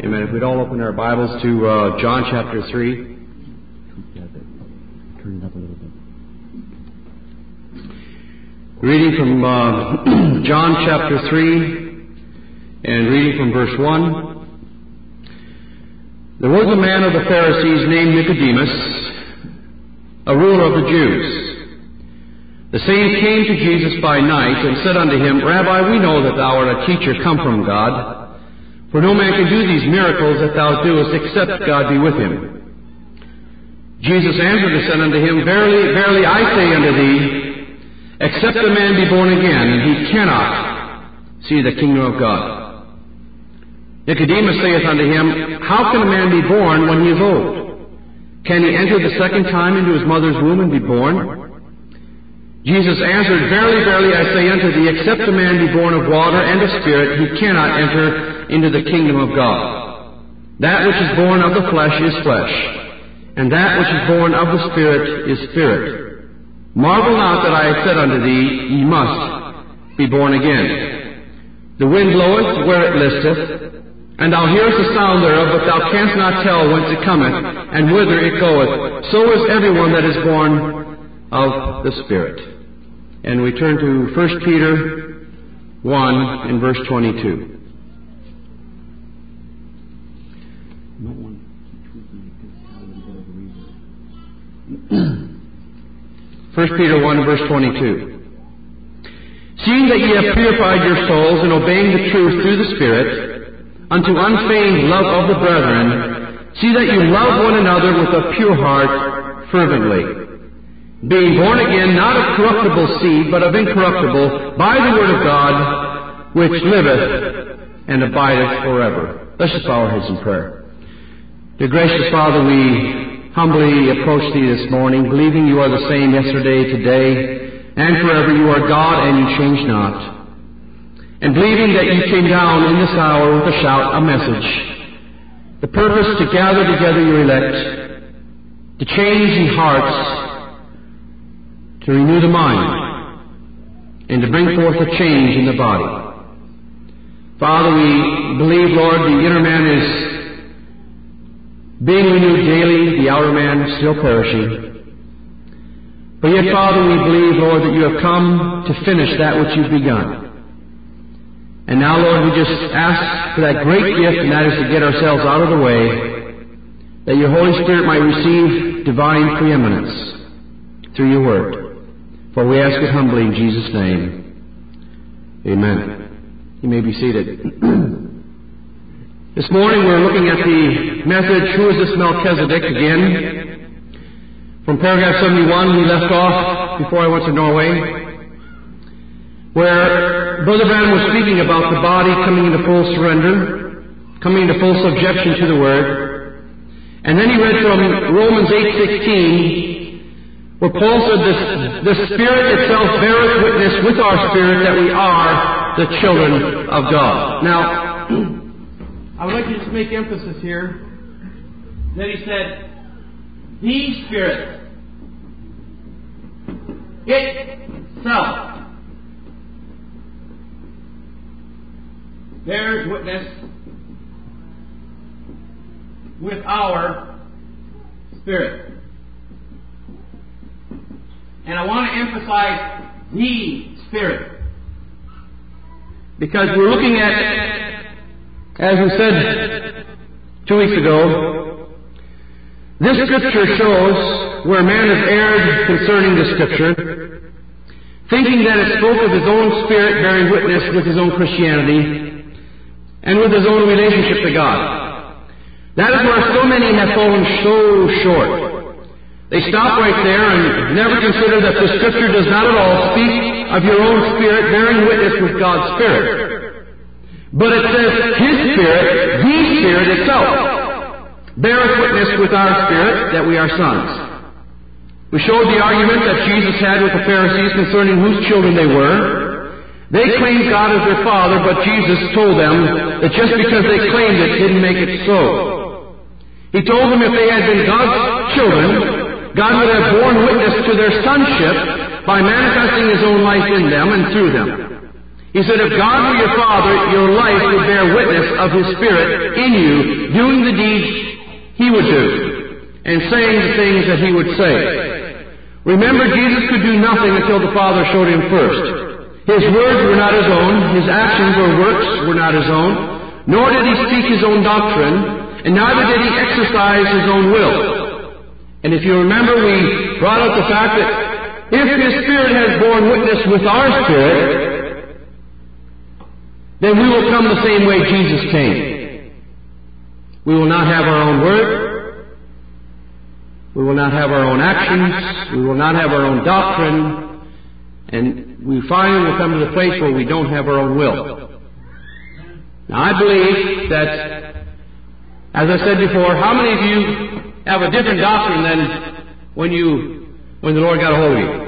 Amen. If we'd all open our Bibles to John chapter 3. Turn it up a little bit. Reading from John chapter 3 and reading from verse 1. There was a man of the Pharisees named Nicodemus, a ruler of the Jews. The same came to Jesus by night and said unto him, Rabbi, we know that thou art a teacher come from God. For no man can do these miracles that thou doest, except God be with him. Jesus answered and said unto him, Verily, verily, I say unto thee, except a man be born again, and he cannot see the kingdom of God. Nicodemus saith unto him, How can a man be born when he is old? Can he enter the second time into his mother's womb and be born? Jesus answered, Verily, verily, I say unto thee, except a man be born of water and of Spirit, he cannot enter into the kingdom of God. That which is born of the flesh is flesh, and that which is born of the Spirit is spirit. Marvel not that I have said unto thee, Ye must be born again. The wind bloweth where it listeth, and thou hearest the sound thereof, but thou canst not tell whence it cometh, and whither it goeth. So is everyone that is born of the Spirit. And we turn to 1 Peter 1 in verse 22. 1 Peter 1 verse 22. Seeing that ye have purified your souls in obeying the truth through the Spirit, unto unfeigned love of the brethren, see that you love one another with a pure heart fervently, being born again not of corruptible seed, but of incorruptible, by the word of God, which liveth and abideth forever. Let's just bow our heads in prayer. Dear gracious Father, we humbly approach Thee this morning, believing You are the same yesterday, today, and forever. You are God, and You change not. And believing that You came down in this hour with a shout, a message, the purpose to gather together Your elect, to change the hearts, to renew the mind, and to bring forth a change in the body. Father, we believe, Lord, the inner man is being renewed daily, the outer man still perishing. But yet, Father, we believe, Lord, that You have come to finish that which You've begun. And now, Lord, we just ask for that great gift, and that is to get ourselves out of the way, that Your Holy Spirit might receive divine preeminence through Your Word. For we ask it humbly in Jesus' name. Amen. You may be seated. This morning we're looking at the message, Who is this Melchizedek? Again, from paragraph 71 we left off before I went to Norway, where Brother Branham was speaking about the body coming into full surrender, coming into full subjection to the Word. And then he read from Romans 8:16, where Paul said, the Spirit itself beareth witness with our spirit that we are the children of God. Now, I would like to just make emphasis here that he said, the Spirit itself bears witness with our spirit. And I want to emphasize the Spirit, because we're looking at, as we said 2 weeks ago, this Scripture shows where man has erred concerning the Scripture, thinking that it spoke of his own spirit bearing witness with his own Christianity and with his own relationship to God. That is where so many have fallen so short. They stop right there and never consider that the Scripture does not at all speak of your own spirit bearing witness with God's Spirit. But it says, His Spirit, the Spirit itself, beareth witness with our spirit that we are sons. We showed the argument that Jesus had with the Pharisees concerning whose children they were. They claimed God as their Father, but Jesus told them that just because they claimed it didn't make it so. He told them if they had been God's children, God would have borne witness to their sonship by manifesting His own life in them and through them. He said, if God were your Father, your life would bear witness of His Spirit in you, doing the deeds He would do, and saying the things that He would say. Remember, Jesus could do nothing until the Father showed Him first. His words were not His own, His actions or works were not His own, nor did He speak His own doctrine, and neither did He exercise His own will. And if you remember, we brought out the fact that if His Spirit has borne witness with our spirit, then we will come the same way Jesus came. We will not have our own word. We will not have our own actions. We will not have our own doctrine. And we finally will come to the place where we don't have our own will. Now I believe that, as I said before, how many of you have a different doctrine than when the Lord got a hold of you?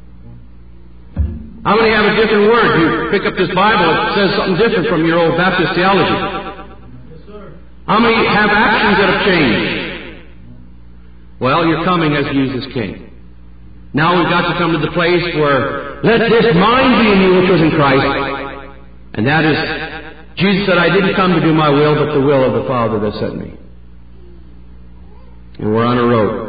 How many have a different word? You pick up this Bible, it says something different from your old Baptist theology. Yes, sir. How many have actions that have changed? Well, you're coming as Jesus came. Now we've got to come to the place where, let this mind be in you which was in Christ. And that is, Jesus said, I didn't come to do my will, but the will of the Father that sent me. And we're on a road.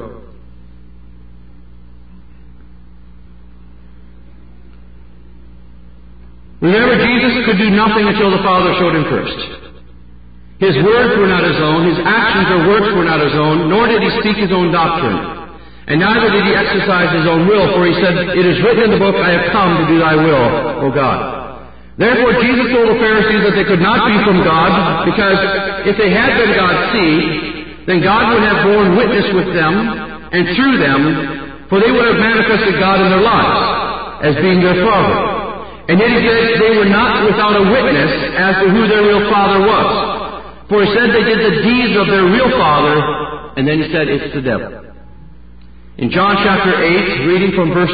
Remember, Jesus could do nothing until the Father showed Him first. His words were not His own, His actions or works were not His own, nor did He speak His own doctrine. And neither did He exercise His own will, for He said, it is written in the book, I have come to do Thy will, O God. Therefore Jesus told the Pharisees that they could not be from God, because if they had been God's seed, then God would have borne witness with them and through them, for they would have manifested God in their lives, as being their Father. And yet He said they were not without a witness as to who their real Father was. For He said they did the deeds of their real father, and then He said it's the devil. In John chapter 8, reading from verse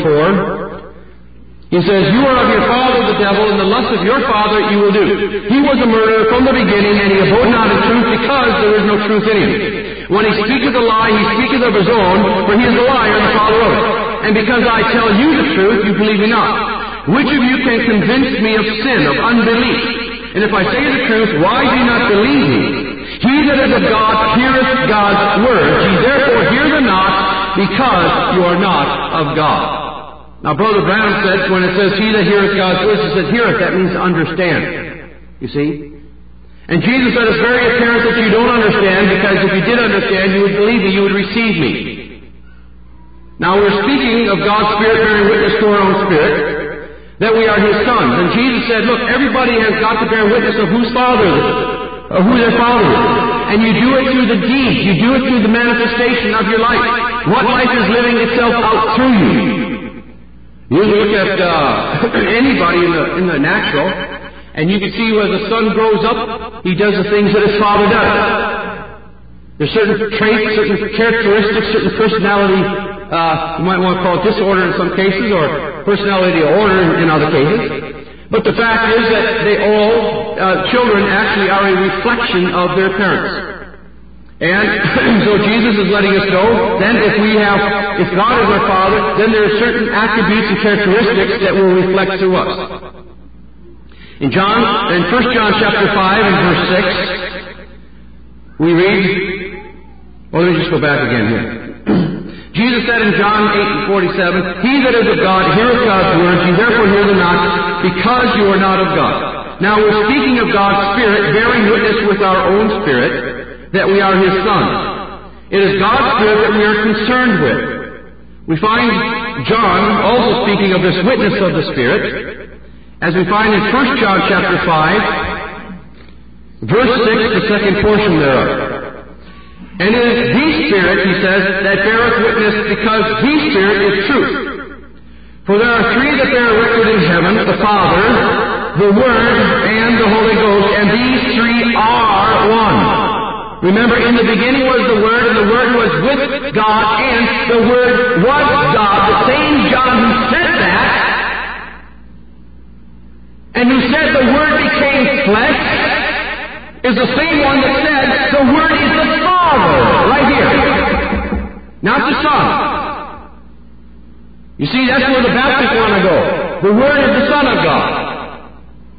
44, He says, you are of your father the devil, and the lust of your father you will do. He was a murderer from the beginning, and he abode not in truth, because there is no truth in him. When he speaketh a lie, he speaketh of his own, for he is a liar and the father of it. And because I tell you the truth, you believe me not. Which of you can convince me of sin, of unbelief? And if I say the truth, why do you not believe me? He that is of God heareth God's words. Ye therefore hear them not, because you are not of God. Now Brother Brown said, when it says, he that heareth God's words, he said, heareth, that means to understand. You see? And Jesus said, it's very apparent that you don't understand, because if you did understand, you would believe me, you would receive me. Now we're speaking of God's Spirit bearing witness to our own spirit, that we are His sons. And Jesus said, look, everybody has got to bear witness of whose father it is, of who their father is. And you do it through the deeds. You do it through the manifestation of your life. What life is living itself out through you. You look at anybody in the natural, and you can see where the son grows up, he does the things that his father does. There's certain traits, certain characteristics, certain personality, you might want to call it disorder in some cases, or personality order in other cases. But the fact is that they all, children actually are a reflection of their parents. And so Jesus is letting us know, then if God is our Father, then there are certain attributes and characteristics that will reflect through us. In 1 John chapter 5 and verse 6, we read, let me just go back again here. Jesus said in John 8:47, he that is of God heareth God's words, ye therefore hear them not, because you are not of God. Now we're speaking of God's Spirit, bearing witness with our own spirit, that we are His sons. It is God's Spirit that we are concerned with. We find John also speaking of this witness of the Spirit, as we find in 1 John chapter 5, verse 6, the second portion thereof. And it is the Spirit, he says, that beareth witness, because the Spirit is truth. For there are three that bear record in heaven, the Father, the Word, and the Holy Ghost, and these three are one. Remember, in the beginning was the Word, and the Word was with God, and the Word was God. The same John who said that, and who said the Word became flesh, is the same one that said the Word is the Father, right here. Not the Son. You see, that's where the Baptists want to go. The Word is the Son of God.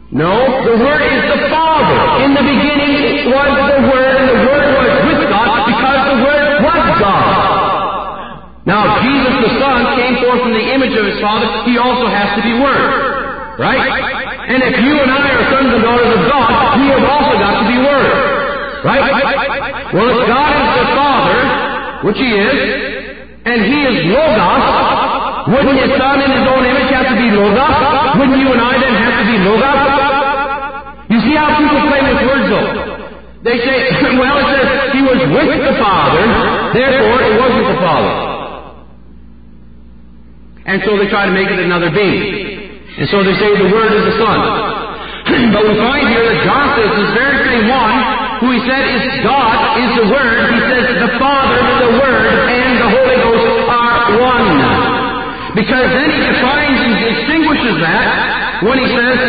No, the Word is the Father. In the beginning was the Word, and the Word was with God, because the Word was God. Now, if Jesus the Son came forth from the image of His Father, He also has to be Word. Right? And if you and I are sons and daughters of God, we have also got to be Word. Right? Well, if God is the Father, which He is, and He is Logos, wouldn't His Son in His own image have to be Logos? Wouldn't you and I then have to be Logos? You see how people play with words though? They say, well, it says He was with the Father, therefore it wasn't the Father. And so they try to make it another being. And so they say the Word is the Son. But we find here that John says this very same one who he said is God is the Word. He says the Father, the Word, and the Holy Ghost are one. Because then he defines and distinguishes that when he says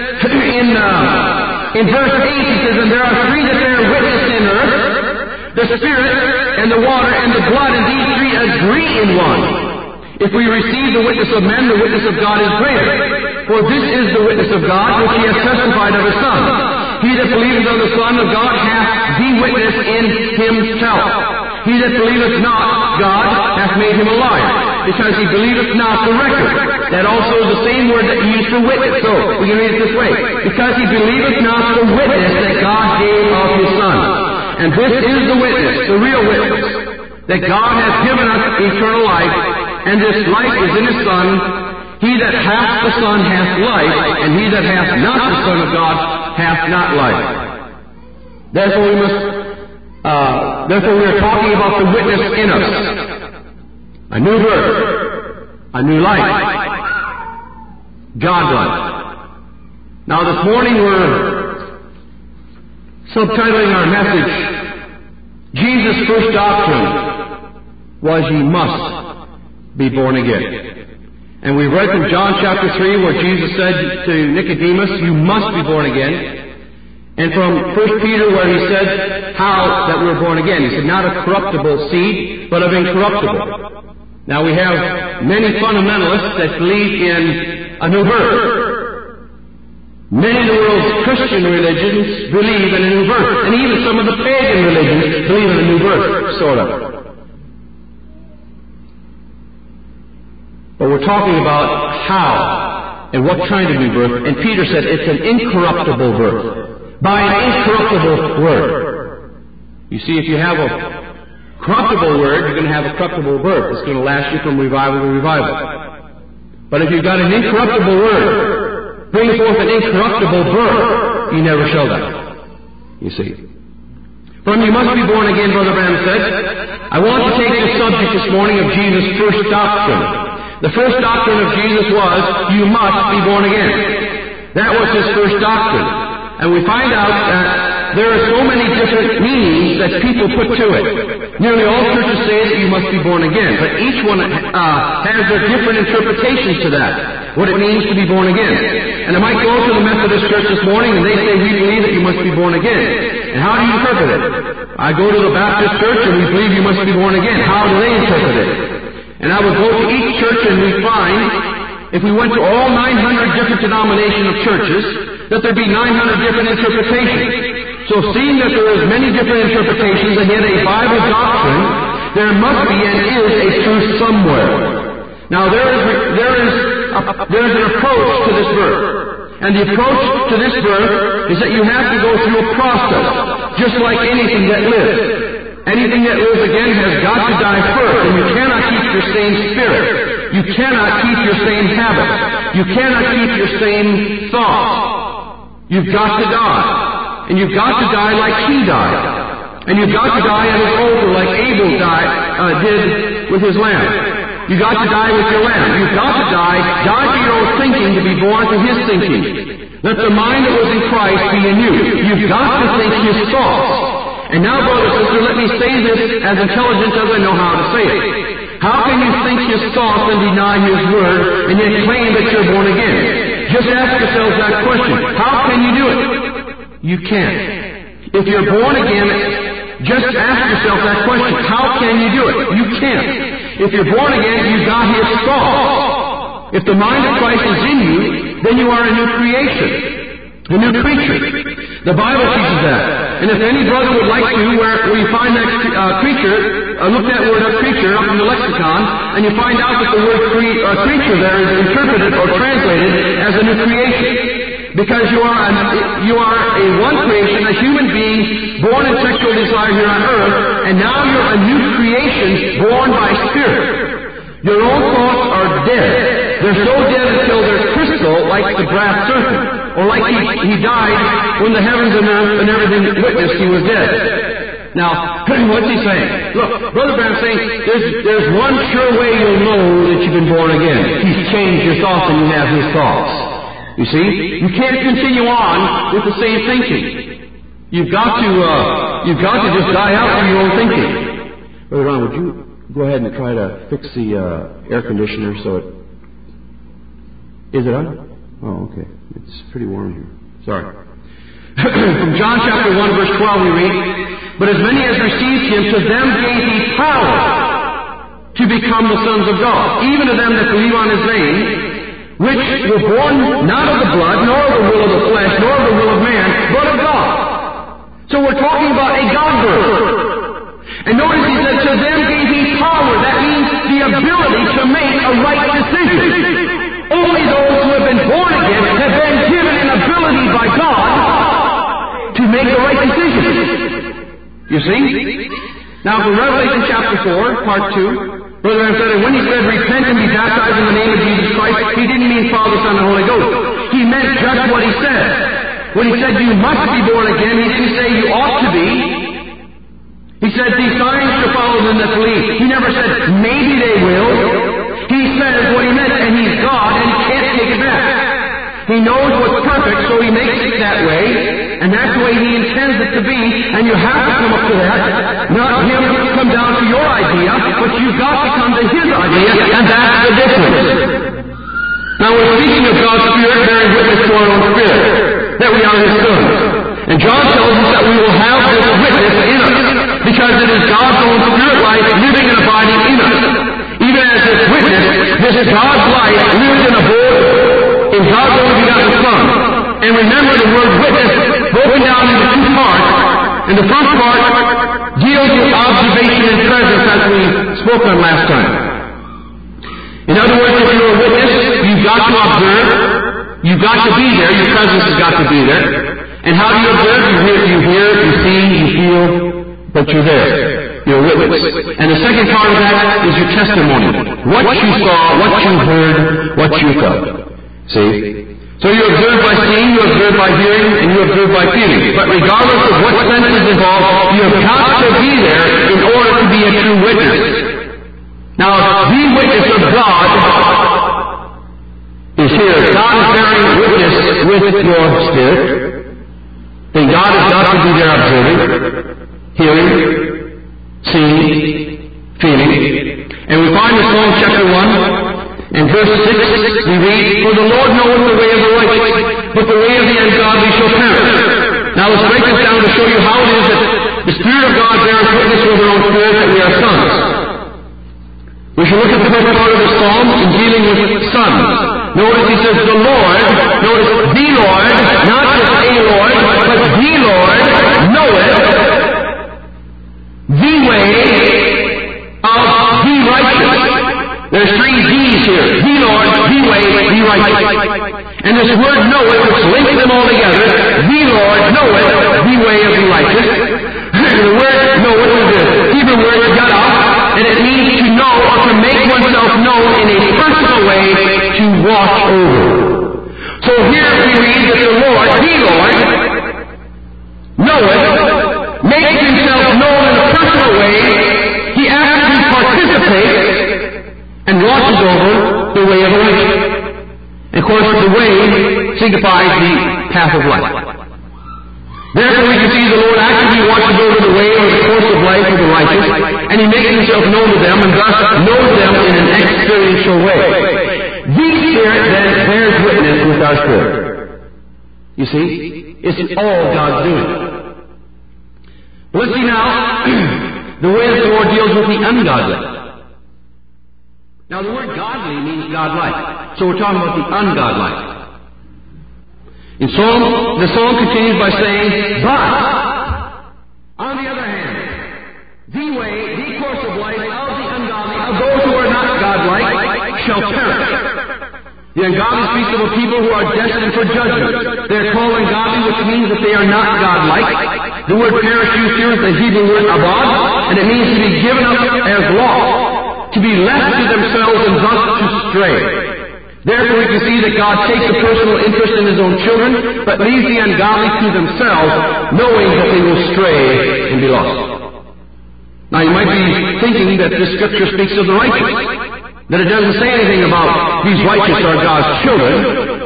in verse 8, he says, and there are three that bear witness in earth, the Spirit and the water and the blood, and these three agree in one. If we receive the witness of men, the witness of God is greater. For this is the witness of God, which He has testified of His Son. He that believeth on the Son of God hath the witness in himself. He that believeth not God hath made him a liar, because he believeth not the record. That also is the same word that he used for witness. So, we can read it this way. Because he believeth not the witness that God gave of His Son. And this is the witness, the real witness, that God hath given us eternal life, and this life is in His Son. He that hath the Son hath life, and he that hath not the Son of God hath not life. Therefore we are talking about the witness in us. A new birth, a new life, God life. Now this morning we're subtitling our message, Jesus' first doctrine was ye must be born again. And we've read from John chapter 3 where Jesus said to Nicodemus, you must be born again. And from 1 Peter where he said how that we're born again. He said not of corruptible seed, but of incorruptible. Now we have many fundamentalists that believe in a new birth. Many of the world's Christian religions believe in a new birth. And even some of the pagan religions believe in a new birth, sort of. But we're talking about how and what kind of new birth. And Peter said it's an incorruptible birth. By an incorruptible word. You see, if you have a corruptible word, you're going to have a corruptible birth. It's going to last you from revival to revival. But if you've got an incorruptible word, bring forth an incorruptible birth, you never shall die. You see. From you must be born again, Brother Branham said. I want to take the subject this morning of Jesus' first doctrine. The first doctrine of Jesus was, you must be born again. That was His first doctrine. And we find out that there are so many different meanings that people put to it. Nearly all churches say that you must be born again, but each one has their different interpretations to that, what it means to be born again. And I might go to the Methodist Church this morning and they say, we believe that you must be born again. And how do you interpret it? I go to the Baptist Church and we believe you must be born again. How do they interpret it? And I would go to each church and we find, if we went to all 900 different denominations of churches, that there'd be 900 different interpretations. So seeing that there is many different interpretations and yet a Bible doctrine, there must be and is a truth somewhere. Now there is an approach to this birth. And the approach to this birth is that you have to go through a process, just like anything that lives. Anything that lives again has got to die first, and you cannot keep your same spirit. You cannot keep your same habits. You cannot keep your same thoughts. You've got to die. And you've got to die like He died. And you've got to die at His altar like Abel did with his lamb. You've got to die with your lamb. You've got to die to your own thinking to be born to His thinking. Let the mind that was in Christ be in you. You've got to think His thoughts. And now, brother, sister, let me say this as intelligent as I know how to say it. How can you think His thoughts and deny His word and yet claim that you're born again? Just ask yourselves that question. How can you do it? You can't. If you're born again, just ask yourself that question. How can you do it? You can't. If you're born again, you've got His thoughts. If the mind of Christ is in you, then you are a new creation. A new creature. The Bible teaches that. And if any brother would like to, where you find that creature, look that word up, creature, up in the lexicon, and you find out that the word creature there is interpreted or translated as a new creation. Because you are a one creation, a human being born in sexual desire here on earth, and now you're a new creation born by Spirit. Your old thoughts are dead. They're so dead until they're crystal, like the brass serpent, or like he died when the heavens and earth and everything witnessed he was dead. Now, what's he saying? Look, Brother Branham's saying there's one sure way you'll know that you've been born again. He's changed your thoughts and you have his thoughts. You see, you can't continue on with the same thinking. You've got to just die out from your own thinking. Brother Ron, would you go ahead and try to fix the air conditioner so it... Is it on? Oh, okay. It's pretty warm here. Sorry. From John chapter 1, verse 12 we read, "But as many as received him, to them gave he power to become the sons of God, even to them that believe on his name, which were born not of the blood, nor of the will of the flesh, nor of the will of man, but of God." So we're talking about a God birth. And notice he said, "To them gave he power." That means the ability to make a right decision. Only those who have been born again have been given an ability by God to make the right decision. You see? Now, from Revelation chapter 4, part 2, Brother Branham said, and when he said, "Repent and be baptized in the name of Jesus Christ," he didn't mean Father, Son, and Holy Ghost. He meant just what he said. When he said, "You must be born again," he didn't say you ought to be. He said, "These signs shall follow them that believe." He never said, maybe they will. He says what he meant, and he's God, and he can't take it back. He knows what's perfect, so he makes it that way, and that's the way he intends it to be, and you have to come up to that. Not him come down to your idea, but you've got to come to his idea, and that's the difference. Now we're speaking of God's Spirit bearing witness to our own spirit, that we are his sons. And John tells us that we will have this witness in us, because it is God's own Spirit life living and abiding in us. Even as this witness, this God's life lives and abides in God's only begotten Son. And remember the word witness broken down into two parts. And the first part deals with observation and presence, as we spoke on last time. In other words, if you're a witness, you've got to observe, you've got to be there, your presence has got to be there. And how do you observe? You hear, you see, you feel, but you're there. You're a witness. And the second part of that is your testimony. What you saw, what you heard, what you felt. See? So you observe by seeing, you observe by hearing, and you observe by feeling. But regardless of what sense is involved, you have got to be there in order to be a true witness. Now, the witness of God is here. God is bearing witness with your spirit. Then God has got to be there observing, hearing, seeing, feeling. And we find in Psalm chapter 1, in verse 6, we read, "For the Lord knoweth the way of the righteous, but the way of the ungodly shall perish." Now let's break this down to show you how it is that the Spirit of God bears witness with our own spirit that we are sons. We should look at the first part of the Psalm in dealing with sons. Notice he says, "The Lord," notice, "the Lord," not just a Lord, but "the Lord knoweth the way of the righteous." There's three D's here. The Lord, the way, the righteous. And this word knoweth, which links them all together, the Lord knoweth the way of the righteous. The word knoweth is the Hebrew word yada, and it means to know or to make oneself known in a personal way, to watch over. So here we read that the Lord knoweth, makes himself known in a personal way. He actively participates and watches over the way of the righteous. And of course, the way signifies the path of life. Therefore, we can see the Lord actively watches over the way or the course of life of the righteous, and he makes himself known to them, and thus knows them in an experiential way. The Spirit then bears witness with our spirit. You see, it's all God's doing. But let's see now the way that the Lord deals with the ungodly. Now, the word godly means godlike. So we're talking about the ungodlike. The song continues by saying, but, on the other hand, the way, the course of life of the ungodly, of those who are not godlike, shall perish. The ungodly speaks of a people who are destined for judgment. They are called ungodly, which means that they are not godlike. The word perish used here is the Hebrew word abad, and it means to be given up as lost, to be left to themselves and thus to stray. Therefore we can see that God takes a personal interest in His own children, but leaves the ungodly to themselves, knowing that they will stray and be lost. Now you might be thinking that this scripture speaks of the righteous, that it doesn't say anything about these righteous are God's children.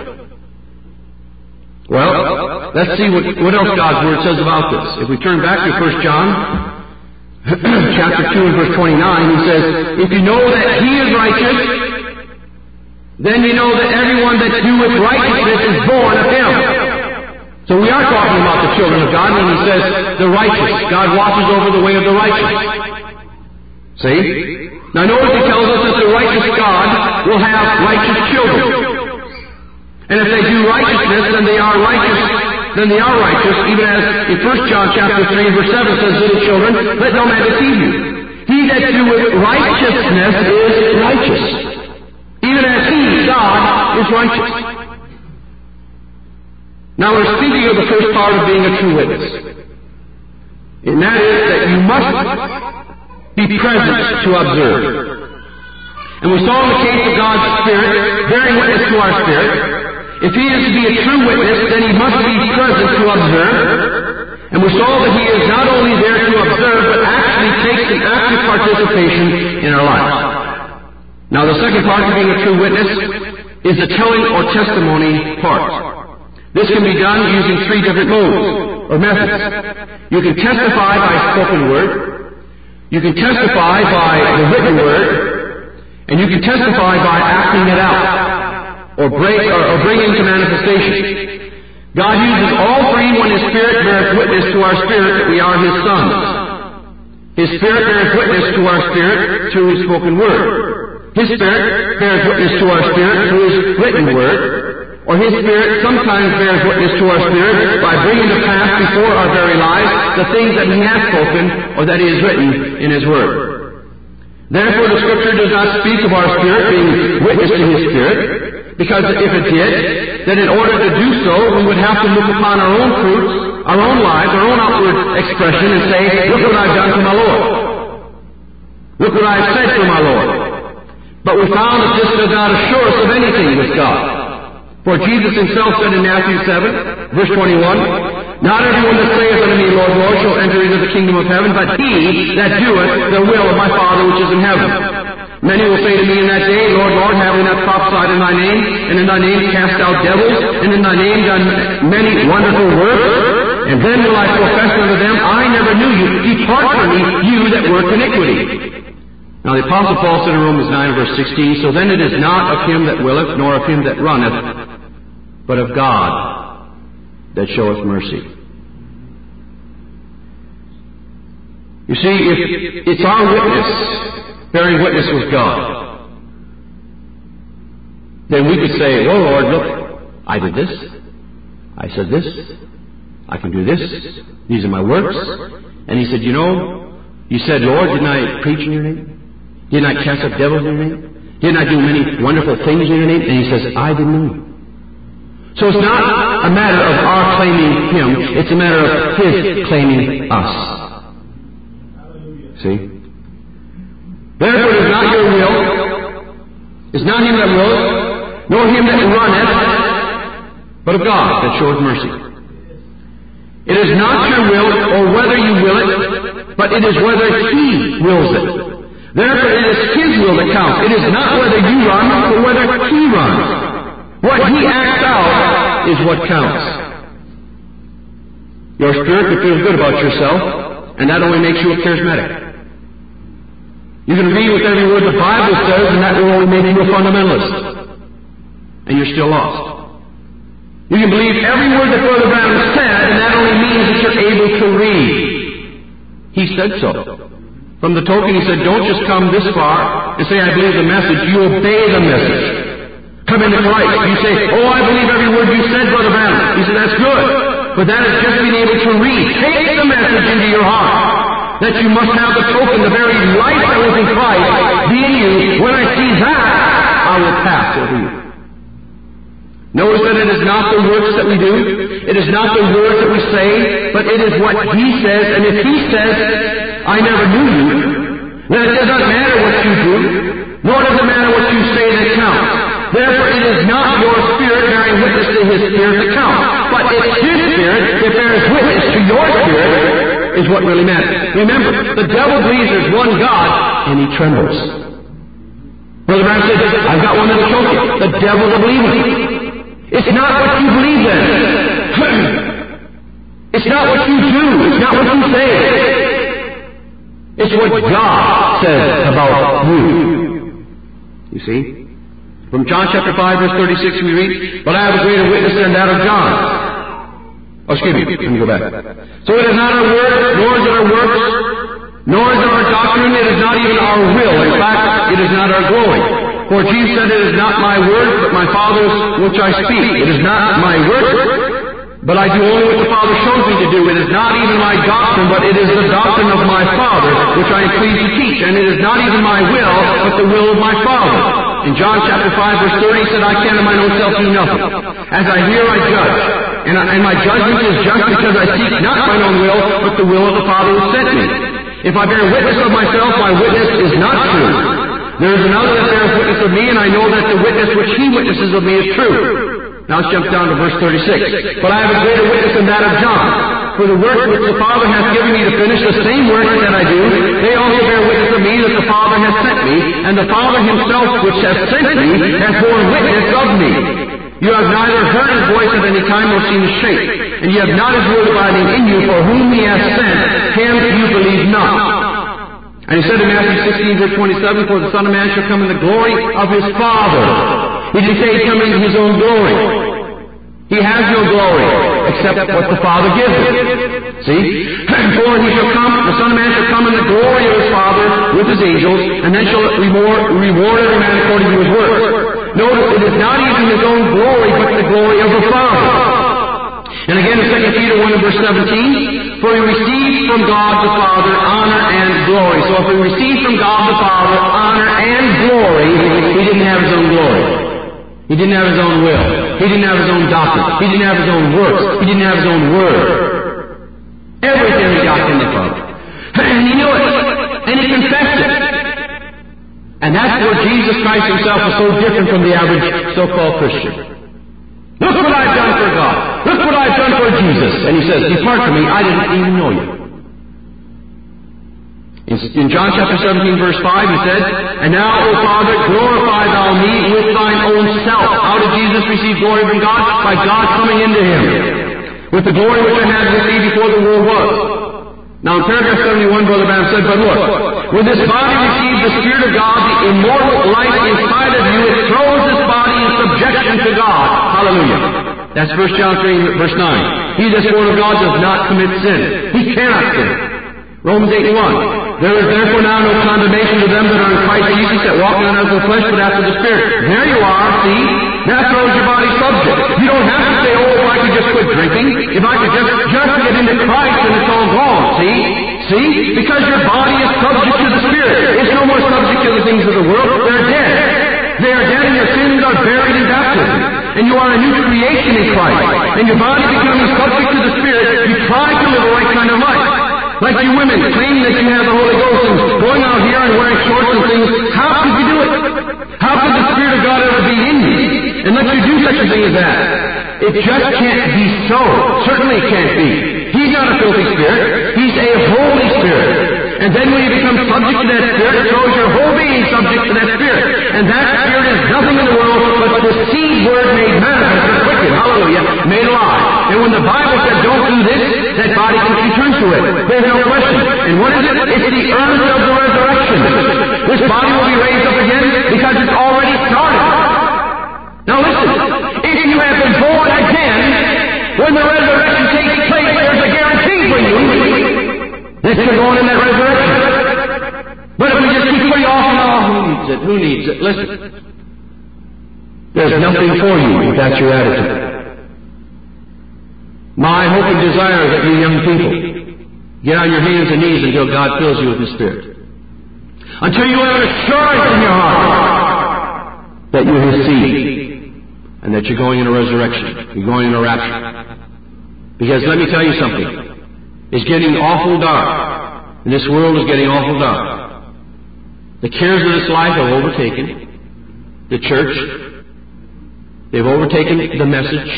Well, let's see what else God's Word says about this. If we turn back to 1 John chapter 2 and verse 29, he says, if you know that He is righteous, then you know that everyone that doeth righteousness is born of Him. So we are talking about the children of God when he says the righteous. God watches over the way of the righteous. See? Now notice he tells us that the righteous God will have righteous children. And if they do righteousness, then they are righteous. Even as in 1 John chapter 3 verse 7 says, little children, let no man deceive you. He that doeth righteousness is righteous, even as He, God, is righteous. Now we're speaking of the first part of being a true witness. And that is that you must be present to observe. And we saw in the case of God's Spirit, bearing witness to our spirit, if He is to be a true witness, then He must be present to observe. And we saw that He is not only there to observe, but actually takes an active participation in our lives. Now the second part of being a true witness is the telling or testimony part. This can be done using three different modes or methods. You can testify by spoken word, you can testify by the written word, and you can testify by acting it out or bring into manifestation. God uses all three when His Spirit bears witness to our spirit that we are His sons. His Spirit bears witness to our spirit through His spoken word. His Spirit bears witness to our spirit through His written word, or His Spirit sometimes bears witness to our spirit by bringing to pass before our very lives the things that He has spoken or that He has written in His word. Therefore the Scripture does not speak of our spirit being witness to His Spirit, because if it did, then in order to do so, we would have to look upon our own fruits, our own lives, our own outward expression and say, look what I've done for my Lord. Look what I've said for my Lord. But we found that this does not assure us of anything with God. For Jesus Himself said in Matthew 7, verse 21, not everyone that saith unto me, Lord, Lord, shall enter into the kingdom of heaven, but he that doeth the will of my Father which is in heaven. Many will say to me in that day, Lord, Lord, have we not prophesied in Thy name, and in Thy name cast out devils, and in Thy name done many wonderful works? And then will I profess unto them, I never knew you. Depart from me, you that work iniquity. Now the Apostle Paul said in Romans 9 verse 16, so then it is not of him that willeth, nor of him that runneth, but of God that showeth mercy. You see, if it's our witness, bearing witness with God, then we could say, well, Lord, look, I did this, I said this, I can do this, these are my works. And He said, you said, Lord, didn't I preach in Your name? Didn't I cast out devils in Your name? Didn't I do many wonderful things in Your name? And He says, I didn't know you. So it's not a matter of our claiming Him, it's a matter of His claiming us. See? Therefore it is not your will, it's not Him that willeth, nor him that runneth, but of God that showeth mercy. It is not your will or whether you will it, but it is whether He wills it. Therefore, it is His will that counts. It is not whether you run, but whether He runs. What He acts out is what counts. Your spirit can feel good about yourself, and that only makes you a charismatic. You can read with every word the Bible says, and that will only make you a fundamentalist. And you're still lost. You can believe every word that Brother Branham said, and that only means that you're able to read. He said so. From the token, He said, don't just come this far and say, I believe the message. You obey the message. come into Christ. You say, oh, I believe every word you said, Brother Branham. He said, that's good. But that is just being able to read. Take the message into your heart. That you must have the token, the very life that was in Christ, be in you. When I see that, I will pass over you. Notice that it is not the works that we do. It is not the words that we say, but it is what He says. And if He says, I never knew you, then it does not matter what you do, nor does it matter what you say that counts. Therefore, it is not your spirit bearing witness to His Spirit that counts. But it's His Spirit that bears witness to your spirit is what really matters. Remember, the devil believes there's one God, and he trembles. Brother Branham said, I've got one that'll choke you. The devil will believe it. It's not what you believe then. It's not what you do. It's not what you say. It's what God says about you. You see? From John chapter 5, verse 36, we read, but I have a greater witness than that of John. Oh, excuse me. Let me go back. So it is not our word, nor is it our works, nor is it our doctrine. It is not even our will. In fact, it is not our glory. For Jesus said, it is not my word, but my Father's which I speak. It is not my word, but I do only what the Father shows me to do. It is not even my doctrine, but it is the doctrine of my Father, which I am pleased to teach. And it is not even my will, but the will of my Father. In John chapter 5, verse 30, he said, I can of mine own self do nothing. As I hear, I judge. And my judgment is just because I seek not mine own will, but the will of the Father who sent me. If I bear witness of myself, my witness is not true. There is another that bears witness of me, and I know that the witness which he witnesses of me is true. Now let's jump down to verse 36. But I have a greater witness than that of John. For the work which the Father hath given me to finish, the same work that I do, they also bear witness of me that the Father hath sent me, and the Father himself which hath sent me hath borne witness of me. You have neither heard his voice at any time nor seen his shape. And ye have not his word abiding in you, for whom he hath sent, him you believe not. And he said in Matthew 16, verse 27, for the Son of Man shall come in the glory of his Father. He didn't say he'd come in his own glory. He has no glory, except what the Father gives him. See? For he shall come, the Son of Man shall come in the glory of his Father with his angels, and then shall reward every man according to his work. Notice, it is not even his own glory, but the glory of the Father. And again in 2 Peter 1 and verse 17, for he received from God the Father honor and glory. So if he received from God the Father honor and glory, he didn't have his own glory. He didn't have his own will. He didn't have his own doctrine. He didn't have his own works. He didn't have his own word. Everything he got from the Father. And he knew it. And he confessed it. And that's where Jesus Christ himself is so different from the average so-called Christian. Look what I've done for God. Look what I've done for Jesus. And he says, depart from me, I didn't even know you. In John chapter 17, verse 5, he said, and now, O Father, glorify thou me with thine own self. How did Jesus receive glory from God? By God coming into him. With the glory which I had with thee before the world was. Now in paragraph 71, Brother Branham said, but look, when this body receives the Spirit of God, the immortal life inside of you, it throws this body in subjection to God. Hallelujah. That's 1 John 3, verse 9. He that's born of God does not commit sin. He cannot sin. Romans 8:1. There is therefore now no condemnation to them that are in Christ Jesus, that walk not after the flesh, but after the Spirit. There you are, see? That throws your body subject. You don't have to say, oh, if I could just quit drinking, if I could just get into Christ, then it's all gone, see? See? Because your body is subject to the Spirit. It's no more subject to the things of the world. They're dead. They are dead and your sins are buried in baptism. And you are a new creation in Christ. And your body becoming subject to the Spirit, you try to live a right kind of life. Like you women, claiming that you have the Holy Ghost and going out here and wearing shorts and things. How could you do it? How could the Spirit of God ever be in you and let you do such a thing as that? It just can't be so. Certainly it can't be. He's not a filthy spirit. He's a Holy Spirit. And then when you become subject to that Spirit, it throws your whole being subject to that Spirit. And that Spirit is nothing in the world but the seed word made manifest, or quickened, hallelujah, made alive. And when the Bible said, don't do this, that body can return to it. There's no question. And what is it? It's the earnest of the resurrection. This body will be raised up again because it's already started. Now listen, if you have been born again, when the resurrection takes place, there's a guarantee for you that you're going in that resurrection. But if we just keep putting off and off, who needs it? Who needs it? Listen. There's nothing for you if that's your attitude. My hope and desire is that you young people get on your hands and knees until God fills you with His Spirit. Until you have an assurance in your heart that you're His seed and that you're going in a resurrection. You're going in a rapture. Because let me tell you something. It's getting awful dark. And this world is getting awful dark. The cares of this life have overtaken the church. They've overtaken the message.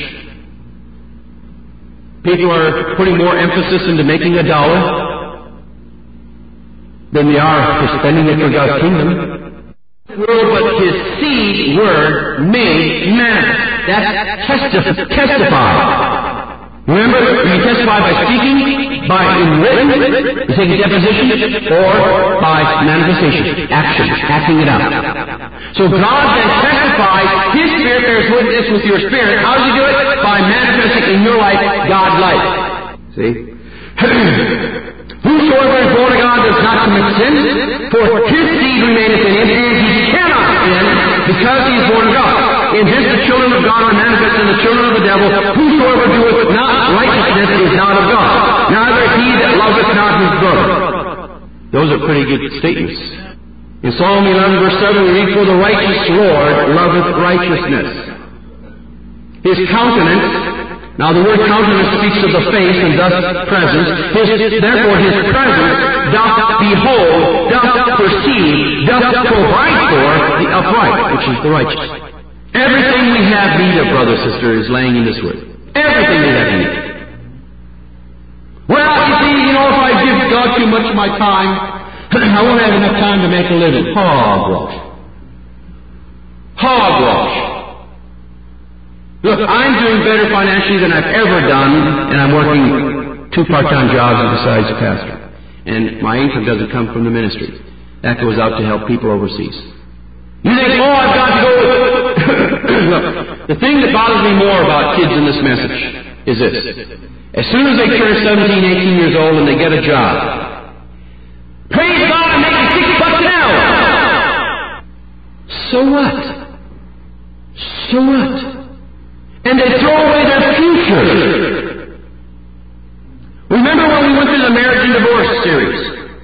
People are putting more emphasis into making $1 than they are for spending it for God's kingdom. But His seed word made manifest. That's testify. Remember, you testify by speaking, by in written, you take a deposition, or by manifestation, action, acting it out. So God then testifies, His Spirit bears witness with your spirit. How does He do it? By manifesting in your life God's life. See? Whosoever is born of God does not commit sin, for His seed remaineth in him, and he cannot sin because he is born of God. In this the children of God are manifest and the children of the devil. Whosoever doeth not righteousness is not of God, neither he that loveth not his brother. Those are pretty good statements. In Psalm 11 verse 7 we read, for the righteous Lord loveth righteousness. His countenance, now the word countenance speaks of the face and thus presence. Therefore his presence doth behold, doth perceive, doth provide for the upright, which is the righteous. Everything we have need of, brother, sister, is laying in this word. Everything we have need. Well, you see, if I give God too much of my time, I won't have enough time to make a living. Hogwash. Hogwash. Look, I'm doing better financially than I've ever done, and I'm working 2 part-time jobs besides a pastor. And my income doesn't come from the ministry. That goes out to help people overseas. You think, I've got to go with it. Look, the thing that bothers me more about kids in this message is this. As soon as they turn 17, 18 years old and they get a job, praise God, I'm making $60 an hour. So what? So what? And they throw away their future. Remember when we went through the marriage and divorce series?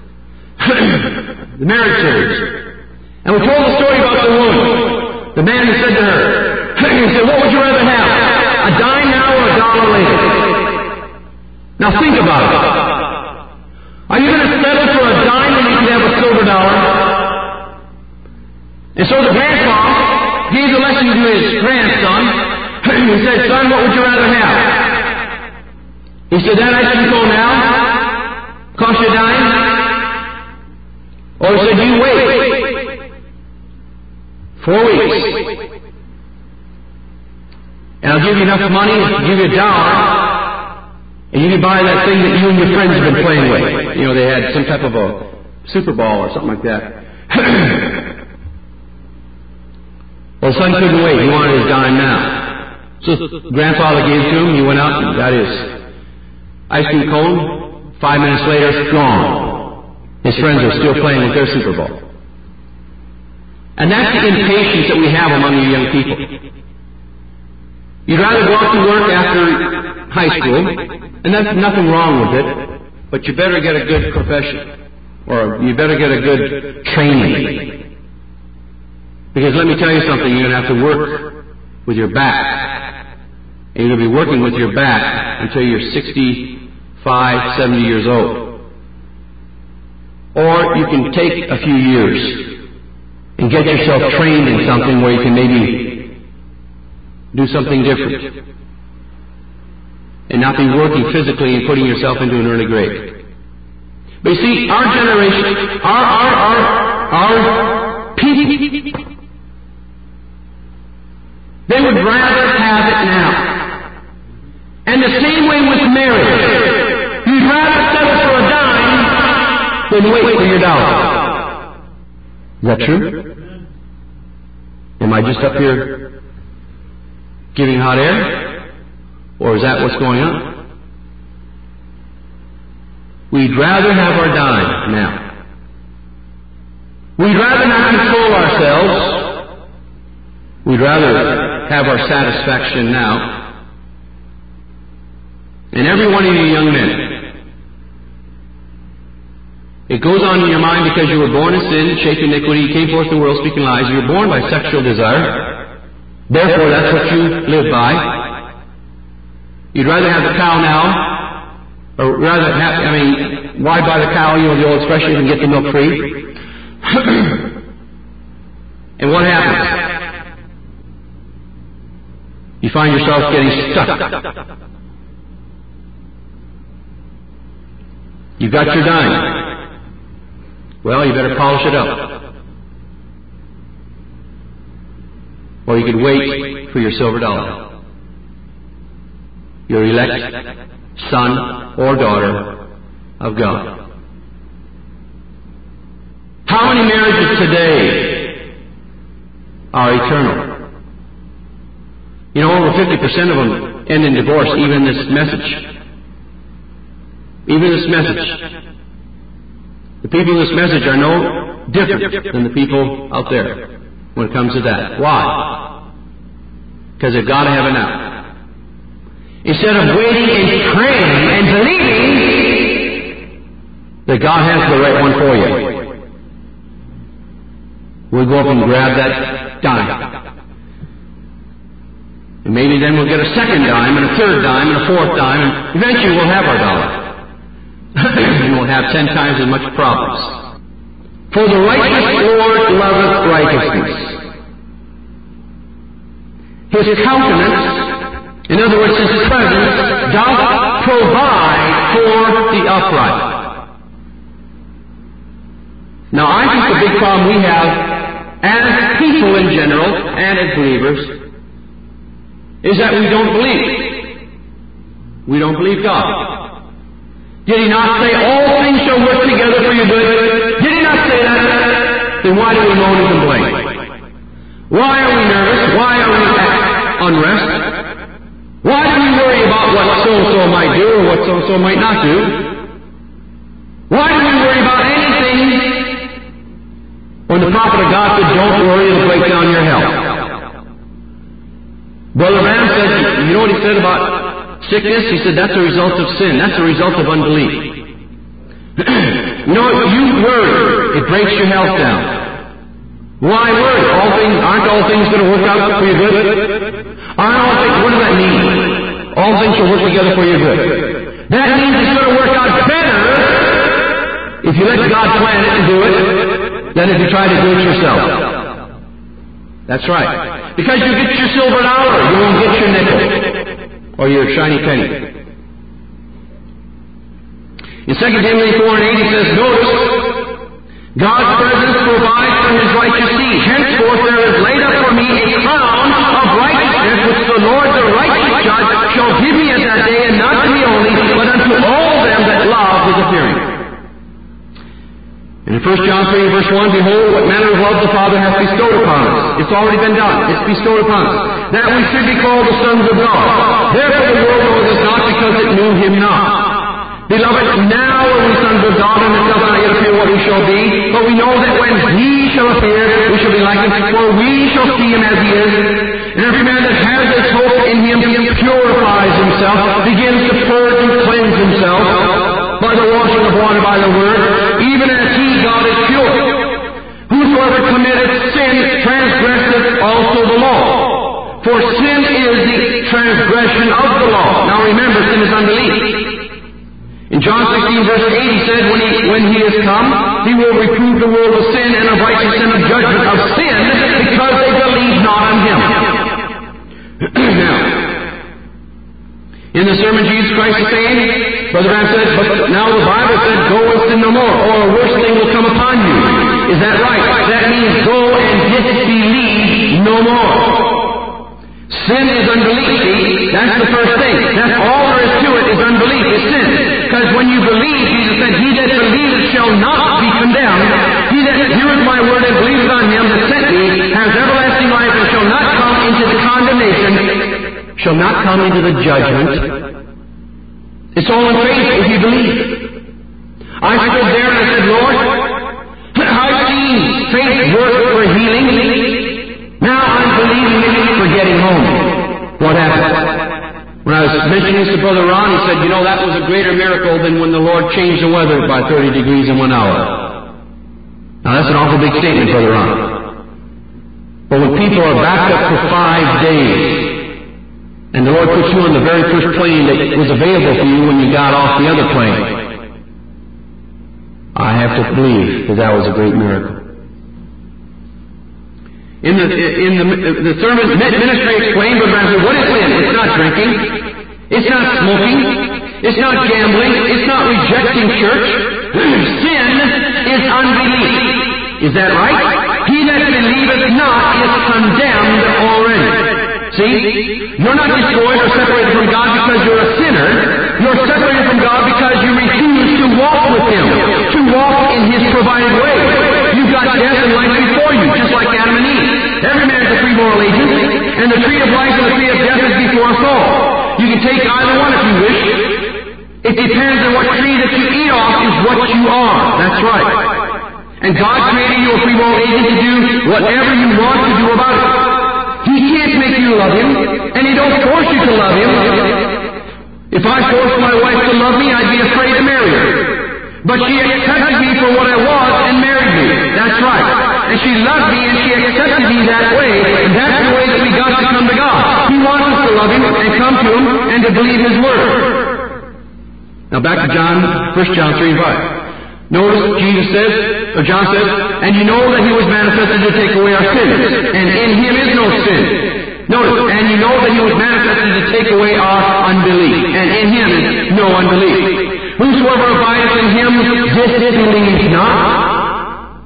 The marriage series. And we told the story about the woman. The man who said to her, he said, what would you rather have? A dime now or $1 later? Now think about it. Are you going to settle for a dime when you can have a silver dollar? And so the grandpa gave the lesson to his grandson. He said, son, what would you rather have? He said, that ice cream cone now cost you a dime? Or he said, you wait 4 weeks. And I'll give you enough money, give you $1, and you can buy that thing that you and your friends have been playing with. They had some type of a Super Ball or something like that. Well, the son couldn't wait. He wanted his dime now. So grandfather gave it to him. He went out and got his ice cream cone. 5 minutes later, gone. His friends are still playing with their Super Bowl. And that's the impatience that we have among you young people. You'd rather go out to work after high school, and that's nothing wrong with it, but you better get a good profession, or you better get a good training. Because let me tell you something, you're going to have to work with your back. And you're going to be working with your back until you're 65, 70 years old. Or you can take a few years and get yourself trained in something where you can maybe do something different and not be working physically and putting yourself into an early grave. But you see, our generation, our people, they would rather have it now. And the same way with marriage. You'd rather settle for a dime than wait for your $1. Is that true? Am I just up here giving hot air? Or is that what's going on? We'd rather have our dime now. We'd rather not control ourselves. We'd rather have our satisfaction now. And every one of you young men, it goes on in your mind because you were born in sin, shaped in iniquity, you came forth in the world speaking lies, you were born by sexual desire. Therefore, that's what you live by. You'd rather have the cow now, or rather have, why buy the cow, the old expression, you can get the milk free. And what happens? You find yourself getting stuck. You've got your dime. Well, you better polish it up. Or you could wait for your silver dollar. Your elect son or daughter of God. How many marriages today are eternal? You know, over 50% of them end in divorce, even this message. Even this message. The people in this message are no different than the people out there when it comes to that. Why? Because they've got to have it now. Instead of waiting and praying and believing that God has the right one for you, we'll go up and grab that dime. And maybe then we'll get a second dime and a third dime and a fourth dime, and eventually we'll have our dollar. And we'll have 10 times as much problems. For the righteous Lord loveth righteousness. His countenance, in other words, His presence, doth provide for the upright. Now, I think the big problem we have as people in general and as believers is that we don't believe. We don't believe God. Did He not say, all things shall work together for your good? Did He not say that? Then why do we moan and complain? Why are we nervous? Why are we at unrest? Why do we worry about what so-and-so might do or what so-and-so might not do? Why do we worry about anything when the prophet of God said, don't worry, it'll break down your health? Brother Branham said, you know what he said about sickness? He said that's a result of sin. That's a result of unbelief. You know what? You worry. It breaks your health down. Why worry? Aren't all things going to work out for your good? Aren't all things? What does that mean? All things shall work together for your good. That means it's going to work out better if you let God plan it and do it than if you try to do it yourself. That's right. Because you get your silver dollar, you won't get your nickel or your shiny penny. In 2 Timothy 4:8 he says, notice, God's presence provides for His righteous seed. Henceforth there is laid up for me a crown of righteousness, which the Lord, the righteous judge, shall give me at that day, and not to me only, but unto all them that love His appearing. And in 1 John 3 verse 1, behold, what manner of love the Father hath bestowed upon us. It's already been done. It's bestowed upon us. That we should be called the sons of God. Therefore the world knows us not, because it knew Him not. Beloved, now are we sons of God, and it does not yet appear what we shall be. But we know that when He shall appear, we shall be like Him, for we shall see Him as He is. And every man that has this hope in Him purifies himself, begins to purge and cleanse himself by the washing of water by the Word, even as He, God, is pure. Whosoever committeth sin transgresseth also the law. For sin is the transgression of the law. Now remember, sin is unbelief. In John 16 verse 8 he said, when He is come, He will reprove the world of sin and of righteousness and of judgment, of sin, because they believe not on Him. Now, in the sermon Jesus Christ is saying, Brother Branham said, but now the Bible said, go and sin no more, or a worse thing will come upon you. Is that right? That means go and disbelieve no more. Sin is unbelief. See? That's the first thing. That's all there is to it, is unbelief, is sin. Because when you believe, Jesus said, he that believeth shall not be condemned. He that heareth my word and believeth on Him that sent me has everlasting life, and shall not come into the condemnation, shall not come into the judgment. It's all in faith if you believe. I stood there and I said, Lord, I've seen faith work for healing. Now I'm believing it for getting home. mentioning this to Brother Ron, he said, that was a greater miracle than when the Lord changed the weather by 30 degrees in 1 hour. Now that's an awful big statement, Brother Ron. But when people are backed up for 5 days, and the Lord puts you on the very first plane that was available for you when you got off the other plane, I have to believe that was a great miracle. In the sermon, ministry explained, Brother Branham said, what is sin? It's not drinking. It's not smoking. It's not gambling. It's not rejecting church. Sin is unbelief. Is that right? He that believeth not is condemned already. See? You're not destroyed or separated from God because you're a sinner. You're separated from God because you refuse to walk with Him, to walk in His provided way. You've got death and life before you, just like Adam and Eve. Every man has a free moral agent, and the tree of life and the tree of death is before us all. You can take either one if you wish. It depends on what tree that you eat off is what you are. That's right. And God created you a free moral agent to do whatever you want to do about it. He can't make you love Him, and He don't force you to love Him. If I forced my wife to love me, I'd be afraid to marry her. But she accepted me for what I was and married me. That's right. And she loved me and she accepted me that way. And that's the way that we got to come to God. He wants us to love Him and come to Him and to believe His Word. Now back to 1 John 3 and 5. Notice John says, and you know that He was manifested to take away our sins. And in Him is no sin. Notice, and you know that He was manifested to take away our unbelief. And in Him is no unbelief. Whosoever abideth in Him disbelieves not.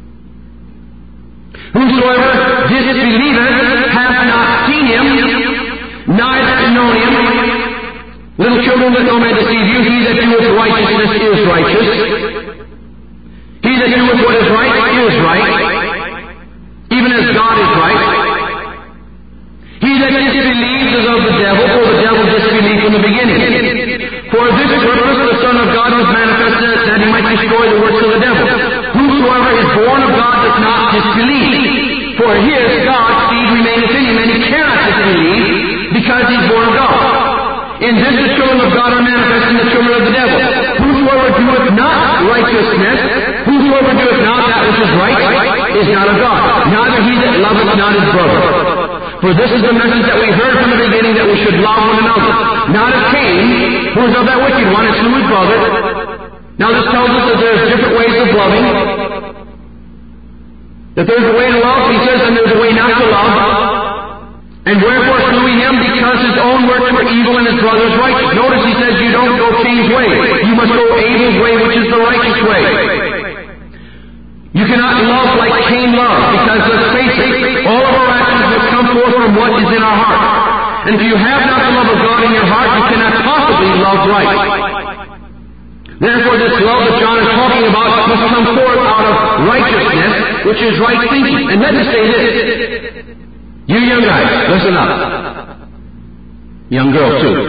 Whosoever disbelieveth hath not seen Him, neither known Him. Little children, let no man deceive you. He that doeth righteousness is righteous. He that doeth what is right is right, even as God is right. He that disbelieves is of the devil, for the devil disbelieved from the beginning. For this purpose the Son of God was manifested, that He might destroy the works of the devil. Whosoever is born of God does not disbelieve. For His, God's seed remaineth in Him, and he cannot disbelieve, because He's born of God. In this the children of God are manifest, and the children of the devil. Whosoever doeth not righteousness, whosoever doeth not that which is right, is not of God. Neither he that loveth not his brother. For this is the message that we heard from the beginning, that we should love one another. Not as Cain, who was of that wicked one, and slew his brother. Now this tells us that there's different ways of loving. That there's a way to love, he says, and there's a way not to love. And wherefore slew he him? Because his own works were evil and his brother's righteous. Notice he says you don't go Cain's way. You must go Abel's way, which is the righteous way. You cannot love like Cain loved, because let's face it, all of our actions must come forth from what is in our heart. And if you have not the love of God in your heart, you cannot possibly love right. Therefore, this love that John is talking about must come forth out of righteousness, which is right thinking. And let me say this. You young guys, listen up. Young girls too.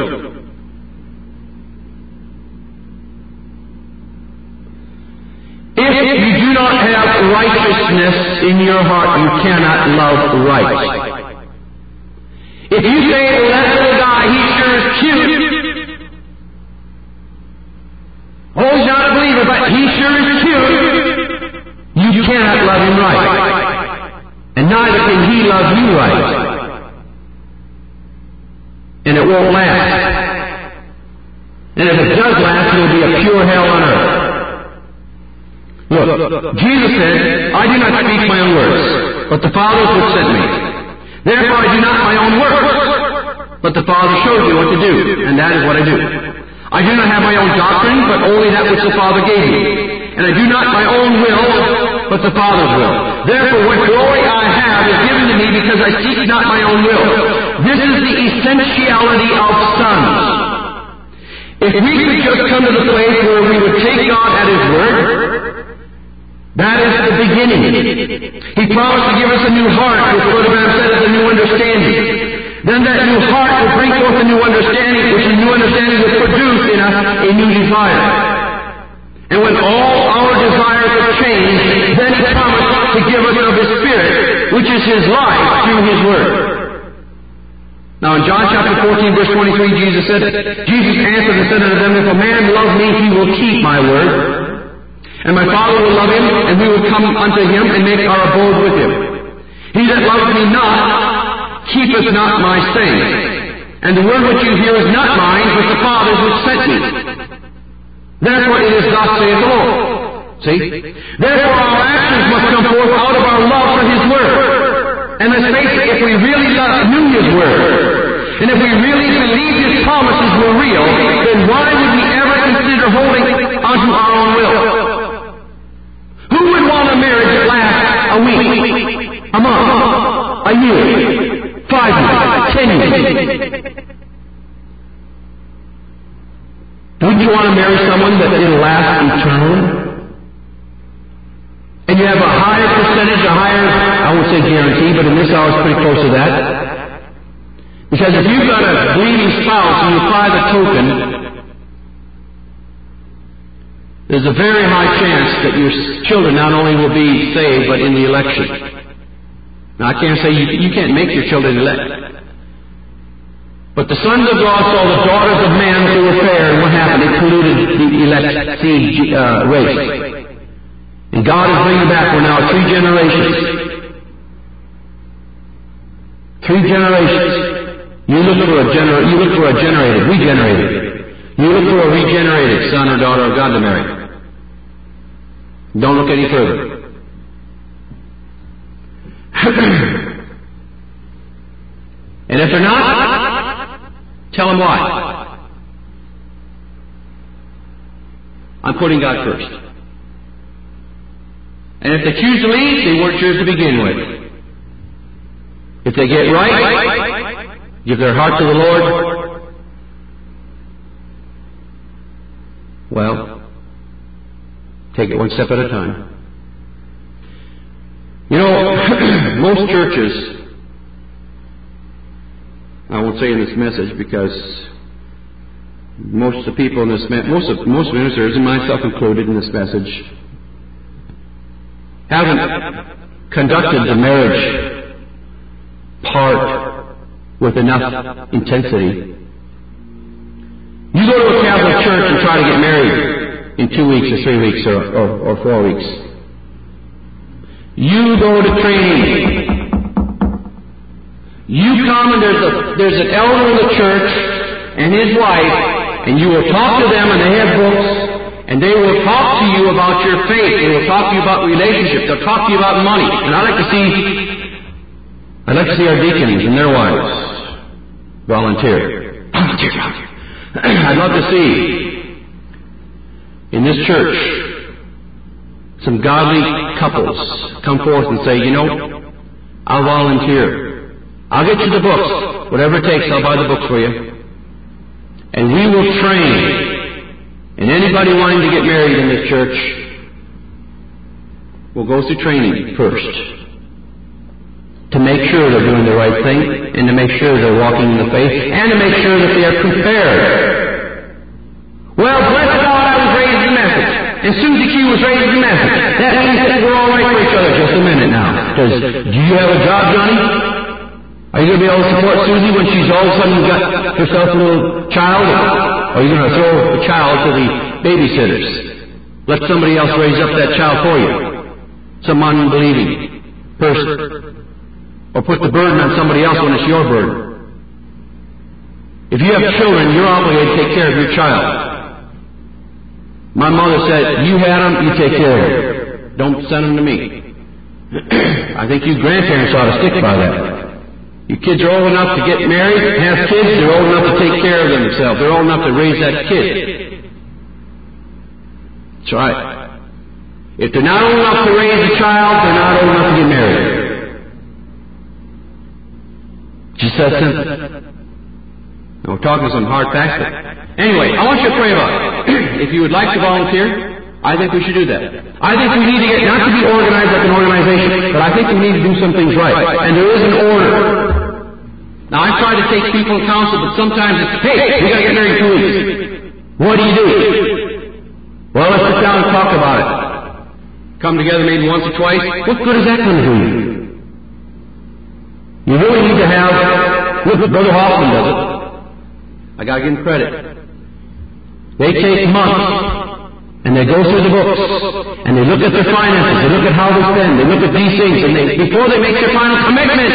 If you do not have righteousness in your heart, you cannot love right. If you say, well, that little guy, he sure is cute. Oh, he's not a believer, but he sure is cute. You cannot love him right. And neither can he love you right. And it won't last. And if it does last, it will be a pure hell on earth. Look, Jesus said, I do not speak my own words, but the Father which sent me. Therefore I do not my own works, but the Father shows me what to do, and that is what I do. I do not have my own doctrine, but only that which the Father gave me. And I do not my own will, but the Father's will. Therefore what glory I have is given to me, because I seek not my own will. This is the essentiality of sons. If we could just come to the place where we would take God at His word, that is the beginning. He promised to give us a new heart, which Brother Branham said is a new understanding. Then that new heart will bring forth a new understanding, which a new understanding will produce in us a new desire. And when all our desires are changed, then He promised to give us of His Spirit, which is His life, through His Word. Now in John chapter 14, verse 23, Jesus answered and said unto them, If a man love me, he will keep my word, and my Father will love him, and we will come unto him and make our abode with him. He that loveth me not, keepeth not my saying. And the word which you hear is not mine, but the Father's which sent me. Therefore it is thus saith the Lord. See? Therefore our actions must come forth out of our love for His word. And let's face it, if we really knew His word, and if we really believed His promises were real, then why would we ever consider holding onto our own will? Who would want a marriage that lasts a week, a month, a year, 5 years, 10 years? Wouldn't you want to marry someone that will last eternally? And you have a higher percentage, I won't say guarantee, but in this hour it's pretty close to that. Because if you've got a believing spouse and you apply the token, there's a very high chance that your children not only will be saved, but in the election. Now I can't say you can't make your children elect. But the sons of God saw the daughters of man who were fair, and what happened? It polluted the elect seed race. And God is bringing back, we're now 3 generations. 3 generations. You look for a regenerated. You look for a regenerated son or daughter of God to marry. Don't look any further. And if they're not, tell them why. I'm putting God first. And if they choose to leave, they weren't yours to begin with. If they get right, give their heart to the Lord, well, take it one step at a time. You know, most churches, I won't say in this message because most of the people in this most ministers, and myself included in this message, haven't conducted the marriage part with enough intensity. You go to a Catholic church and try to get married in 2 weeks or 3 weeks or 4 weeks. You go to training. You come and there's an elder in the church and his wife, and you will talk to them, and they have books. And they will talk to you about your faith. They will talk to you about relationships. They'll talk to you about money. And I'd like to see our deacons and their wives volunteer. I'd love to see in this church some godly couples come forth and say, you know, I'll volunteer. I'll get you the books. Whatever it takes, I'll buy the books for you. And we will train. And anybody wanting to get married in this church will go through training first to make sure they're doing the right thing, and to make sure they're walking in the faith, and to make sure that they are prepared. Well, bless God, I was raised in Methodist, and Susie Q was raised in Methodist. That means that we're all right for each other. Just a minute now. Because do you have a job, Johnny? Are you going to be able to support Susie when she's all of a sudden got herself a little child? Or are you going to throw the child to the babysitters? Let somebody else raise up that child for you. Some unbelieving person. Or put the burden on somebody else when it's your burden. If you have children, you're obligated to take care of your child. My mother said, you had them, you take care of them. Don't send them to me. I think you grandparents ought to stick by that. Your kids are old enough to get married, have kids, they're old enough to take care of themselves. They're old enough to raise that kid. That's right. If they're not old enough to raise a child, they're not old enough to get married. Just that simple. Now we're talking some hard facts. Anyway, I want you to pray about it. If you would like to volunteer, I think we should do that. I think we need to get, not to be organized like an organization, but I think we need to do some things right. And there is an order. Now, I've tried to take people in counsel, but sometimes it's, hey, we got to get married in 2 weeks. What do you do? Well, let's sit down and talk about it. Come together maybe once or twice. What good is that going to do you? You really need to have Look, Brother Hoffman does it. I got to give him credit. They take months, and they go through the books, and they look at their finances, they look at how they spend, they look at these things, and before they make their final commitment.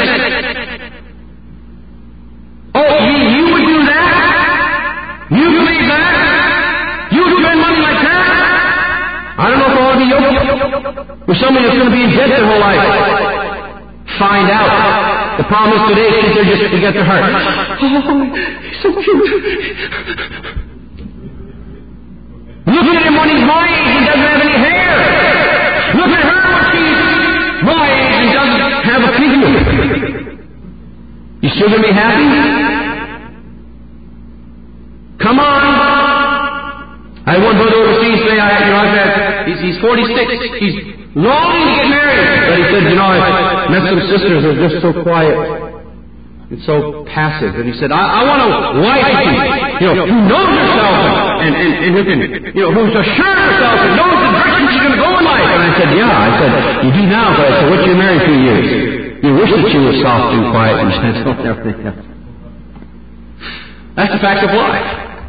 Oh, you would do that? You believe that? You would spend money like that? I don't know if I want to be yoked with somebody that's going to be in debt their whole life. Find out. The problem is today, kids are just forget their heart. Oh, he's so cute. Look at him when he's my age and doesn't have any hair. Look at her when she's my age and doesn't have a figure. You still going to be happy? Come on. I had one brother overseas say, he's 46. He's longing to get married. But he said, I met some sisters that are just so quiet and so passive. And he said, I want a wife who knows herself and who can, who's assured of herself and knows the direction she's going to go in life. And I said, yeah. I said, you do now. But I said, what you married 2 years? You wish that you were soft and quiet and gentle and everything else. That's the fact of life.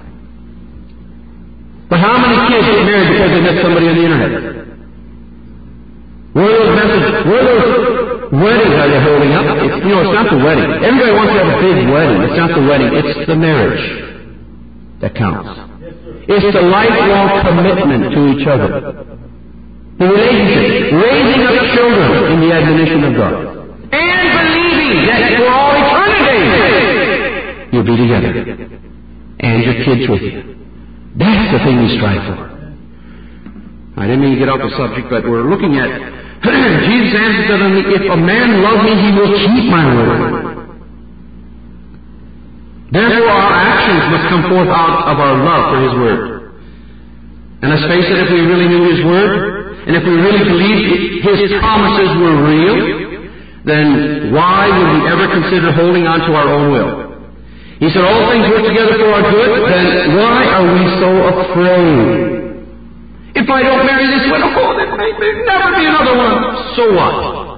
But how many kids get married because they met somebody on the internet? Where are those weddings are they holding up? It's not the wedding. Everybody wants to have a big wedding. It's not the wedding. It's the marriage that counts. It's the lifelong commitment to each other. The relationship. Raising up children in the admonition of God. And believing that for all eternity you'll be together. And your kids with you. That's the thing we strive for. I didn't mean to get off the subject, but we're looking at Jesus answered them, if a man love me, he will keep my word. Therefore our actions must come forth out of our love for his word. And let's face it, if we really knew his word, and if we really believed his promises were real, then why would we ever consider holding on to our own will? He said, all things work together for our good, then why are we so afraid? If I don't marry this one, there may never be another one. So what?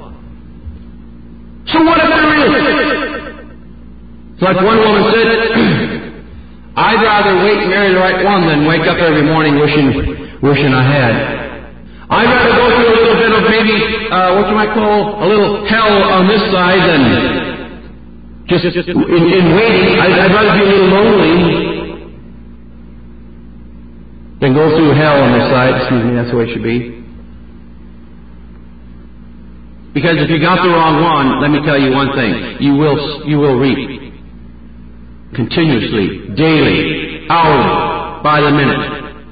So what if there is? It's like one woman said, I'd rather wait and marry the right one than wake up every morning wishing I had. I'd rather go through a little bit of maybe, what you might call a little hell on this side than just in waiting. I'd rather be a little lonely than go through hell on this side. Excuse me, that's the way it should be. Because if you got the wrong one, let me tell you one thing. You will reap. Continuously, daily, hourly, by the minute.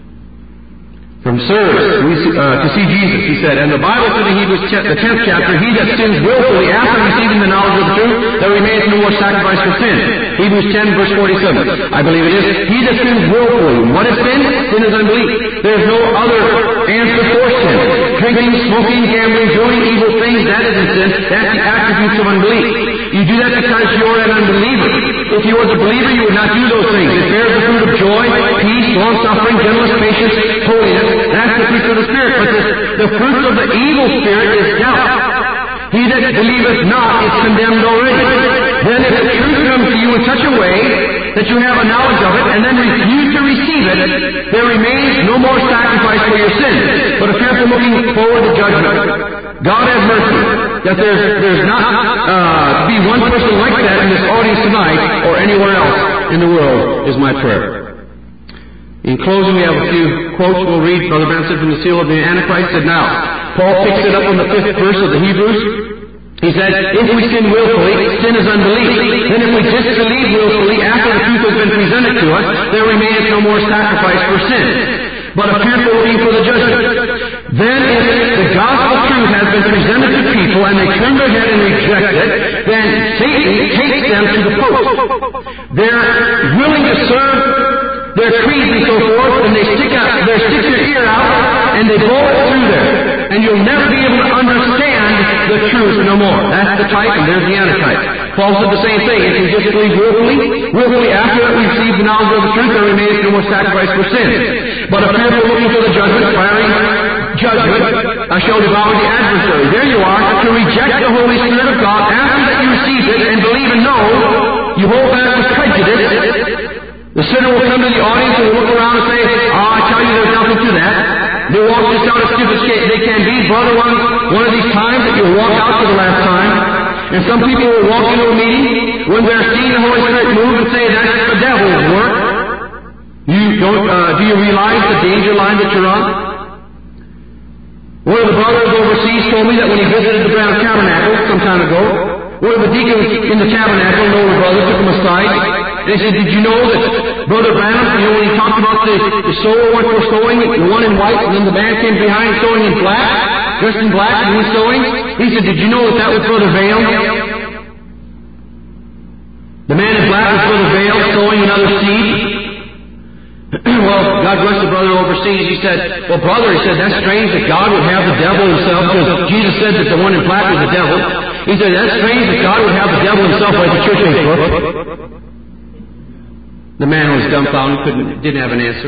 From sirs, to see Jesus, he said, and the Bible said in Hebrews, the 10th chapter, he that sins willfully after receiving the knowledge of the truth, there remains no more sacrifice for sin. Hebrews 10, verse 47. I believe it is. He that sins willfully. What is sin? Sin is unbelief. There is no other answer for sin. Drinking, smoking, gambling, doing evil things, that isn't sin. That's the attributes of unbelief. You do that because you're an unbeliever. If you were a believer, you would not do those things. It bears the fruit of joy, peace, long-suffering, gentleness, patience, holiness. That's the fruit of the Spirit. But the fruit of the evil spirit is doubt. He that believeth not is condemned already. Then if the truth comes to you in such a way that you have a knowledge of it and then refuse to receive it, there remains no more sacrifice for your sins, but a fearful looking forward to judgment. God have mercy that there's not to be one person like that in this audience tonight or anywhere else in the world is my prayer. In closing, we have a few quotes we'll read. Brother Benson from the Seal of the Antichrist said, now, Paul picks it up on the 5th verse of the Hebrews. He said, if we sin willfully, sin is unbelief. Then if we disbelieve willfully after the truth has been presented to us, there remains no more sacrifice for sin, but a fearful looking for the judgment. Then if the gospel truth has been presented to people and they turn their head and reject it, then Satan takes them to the post. They're willing to serve their creeds and so forth, and they stick their ear out and they blow it through there. And you'll never be able to understand the truth no more. That's the type, and there's the antichrist. Paul said the same thing. If we disbelieve willfully after that we receive the knowledge of the truth, there remains no more sacrifice for sin. But a fearful looking for the judgment, fiery judgment, I shall devour the adversary. There you are, to reject the Holy Spirit of God after that you received it and believe and know you hold back with prejudice, the sinner will come to the audience and will look around and say, "Oh, I tell you, there's nothing to that." They'll walk just out as stupid as they can be. Brother, one of these times that you'll walk out for the last time, and some people will walk into a meeting when they're seeing the Holy Spirit move and say, "That's the devil's work." Do you realize the danger line that you're on? One of the brothers overseas told me that when he visited the Brown Tabernacle some time ago, one of the deacons in the tabernacle, an older brother, took him aside, and he said, "Did you know that Brother Branham, when he talked about the sower what we're sowing, the one in white, and then the man came behind sowing in black, dressed in black, and he was sowing?" He said, "Did you know that was Brother Vail? The man in black was Brother Vail sowing another seed." Well, God bless the brother overseas. He said, "Well, brother," he said, "that's strange that God would have the devil himself, because Jesus said that the one in black was the devil." He said, "That's strange that God would have the devil himself like the church age book." The man was dumbfounded, didn't have an answer.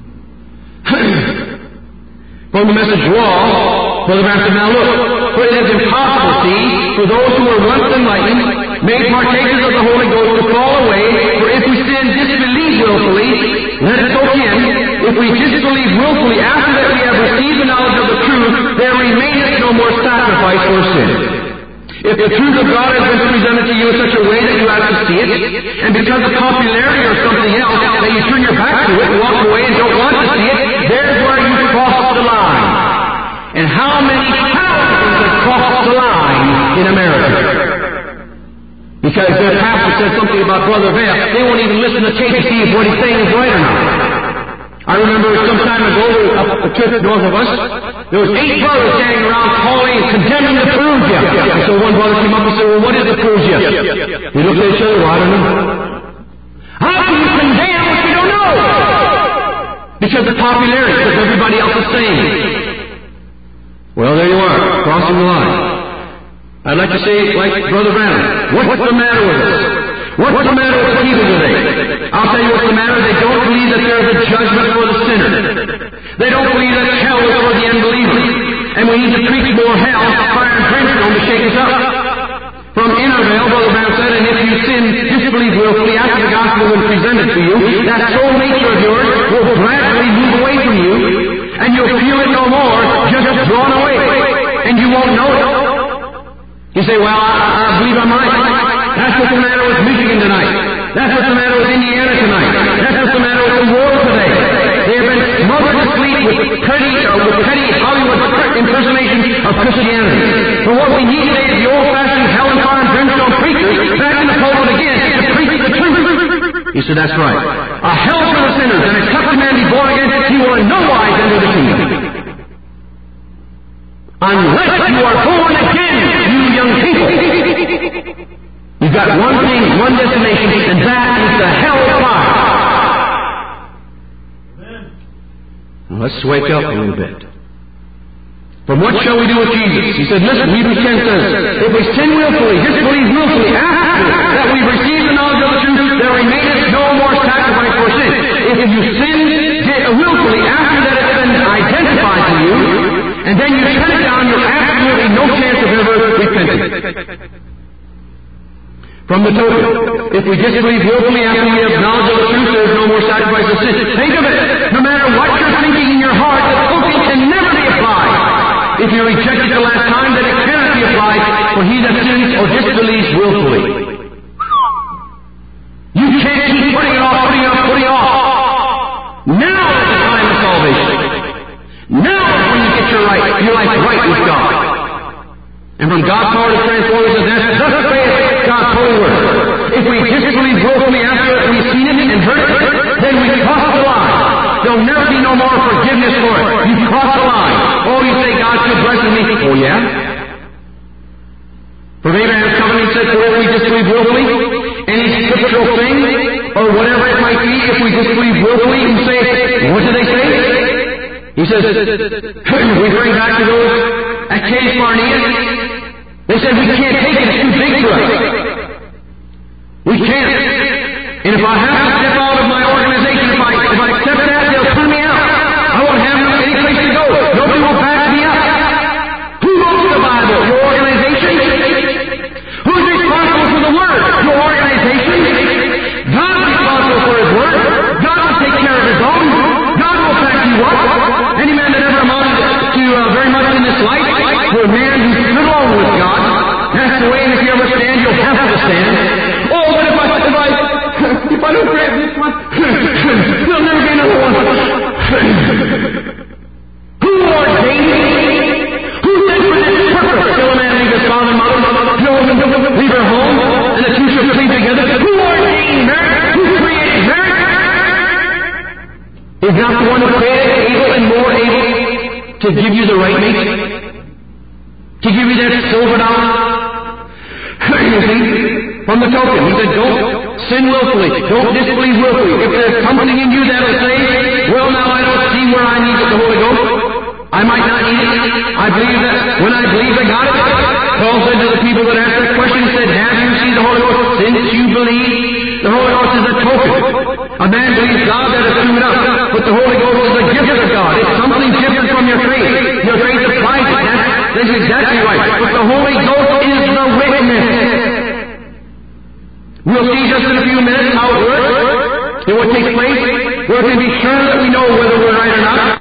From the message wall, Brother Branham said, "Now look, for it is impossible, see, for those who were once enlightened, made partakers of the Holy Ghost, to fall away, for if we sin, disbelieve willfully, let it soak in. If we disbelieve willfully after that we have received the knowledge of the truth, there remaineth no more sacrifice for sin." If the truth of God has been presented to you in such a way that you have to see it, and because of popularity or something else, that you turn your back to it and walk away and don't want to see it, there's where you cross the line. And how many thousands have crossed the line in America? Because their pastor said something about Brother Vail, they won't even listen to tape to see if what he's saying is right or not. I remember some time ago, up at the church north of us, there was 8 brothers standing around calling and condemning the Perugia. And so one brother came up and said, "Well, what is the Perugia?" We looked at each other, "Well, I don't know." How can you condemn what you don't know? Because of popularity, because everybody else is saying it. Well, there you are, crossing the line. I'd like to say, like Brother Branham, what's the matter with us? What's the matter with people today? I'll tell you what's the matter. They don't believe that there's a judgment for the sinner. They don't believe that hell is for the unbeliever. And we need to preach more hell, fire and brimstone to shake us up. From Intervale, Brother Branham said, "And if you sin, disbelieve willfully after the gospel has been presented to you, that soul nature of yours will gradually move away from you, and you'll feel it no more, just drawn away, and you won't know it." You say, "Well, I believe I'm right." That's what's the matter with Michigan tonight. That's what's the matter with Indiana tonight. That's what's the matter with the world today. They have been smothered to sleep with petty Hollywood impersonations of Christianity. But what we need today is the old-fashioned hell and fire and brimstone preachers back in the pulpit again to preach the truth. He said, "That's right. A hell for the sinners, and except a man be born again, he will in no wise enter the kingdom. Unless you are born again, you young people. You've got one thing, one destination, and that is the hell fire." Now let's wake up a little bit. From what shall we do with Jesus? He said, listen, Hebrews 10 says, "If we sin willfully, disbelieve willfully, after that we've received the knowledge of the truth, there remaineth no more sacrifice for sin." If you sin willfully after that it's been identified to you, and then you turn it down, you're absolutely no chance of ever repenting. From the total, if we disbelieve willfully after we have knowledge of the truth, there is no more sacrifice of sin. Think of it. No matter what you're thinking in your heart, the token can never be applied. If you reject it the last time, then it cannot be applied, for he that sins or disbelieves willfully. You can't keep putting it off, putting off. Now is the time of salvation. Now is when you get your life right with God. And from God's power to transform us, that's thus saith God's holy word. If we disbelieve willfully after we've seen it and heard it, then we cross the line. There'll never be no more forgiveness for it. You cross the line. Oh, you say God still blesses me. Oh, yeah? From Abraham's covenant, he said, "For if we disbelieve willfully, any scriptural thing, or whatever it might be, if we disbelieve willfully," you say, what do they say? He says, we bring back to those at Cades Barnea. They said, "We can't take it, it's too big for us. We can't. And if I have to step out of my organization, if I accept that, they'll turn me out. I won't have any place to go. Nobody will back me up." Who wrote the Bible? Your organization? Who's responsible for the Word? Your organization? a man who's stood alone with God, passed away, and if you ever stand, you'll have to stand. Oh, but if I don't grab this one, there'll never be another one. Who ordained it? Who said for this purpose shall a man leave his father and mother, leave her home, and the two shall cleave together? Who ordained marriage? Who created marriage? Is not the one who created able and more able to give you the right mate? To give you that silver dollar? You see? From the token, he said, don't sin willfully. Don't disbelieve willfully. If there's something in you that'll say, well, now I don't see where I need the Holy Ghost, I might not need it. I believe that when I believe I got it. Paul said to the people that asked that question, he said, have you seen the Holy Ghost? Since you believe, the Holy Ghost is a token. A man believes God, that is true enough. But the Holy Ghost is a gift of God. It's something different from your faith. Your faith applies it. That's exactly right. But the Holy Ghost is the witness. We'll see just in a few minutes how it works and what takes place. We're going to be sure that we know whether we're right or not.